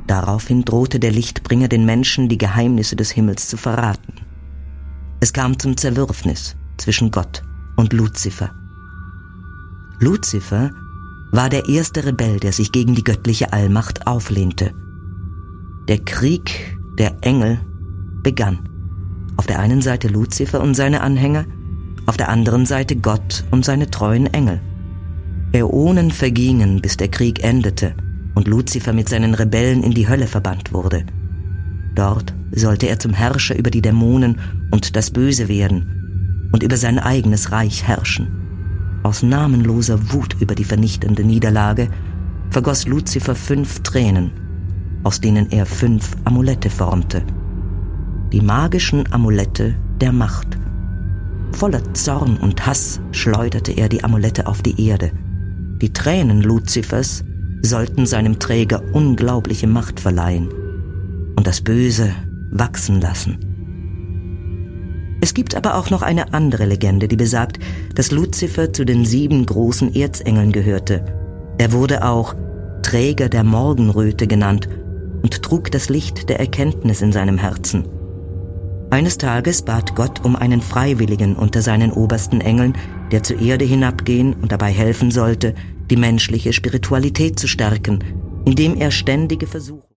Daraufhin drohte der Lichtbringer den Menschen, die Geheimnisse des Himmels zu verraten. Es kam zum Zerwürfnis zwischen Gott und Luzifer. Luzifer war der erste Rebell, der sich gegen die göttliche Allmacht auflehnte. Der Krieg der Engel begann. Auf der einen Seite Luzifer und seine Anhänger, auf der anderen Seite Gott und seine treuen Engel. Äonen vergingen, bis der Krieg endete und Luzifer mit seinen Rebellen in die Hölle verbannt wurde. Dort sollte er zum Herrscher über die Dämonen und das Böse werden und über sein eigenes Reich herrschen. Aus namenloser Wut über die vernichtende Niederlage vergoss Luzifer 5 Tränen, aus denen er 5 Amulette formte. Die magischen Amulette der Macht. Voller Zorn und Hass schleuderte er die Amulette auf die Erde. Die Tränen Luzifers sollten seinem Träger unglaubliche Macht verleihen und das Böse wachsen lassen. Es gibt aber auch noch eine andere Legende, die besagt, dass Luzifer zu den 7 großen Erzengeln gehörte. Er wurde auch Träger der Morgenröte genannt und trug das Licht der Erkenntnis in seinem Herzen. Eines Tages bat Gott um einen Freiwilligen unter seinen obersten Engeln, der zur Erde hinabgehen und dabei helfen sollte, die menschliche Spiritualität zu stärken, indem er ständige Versuche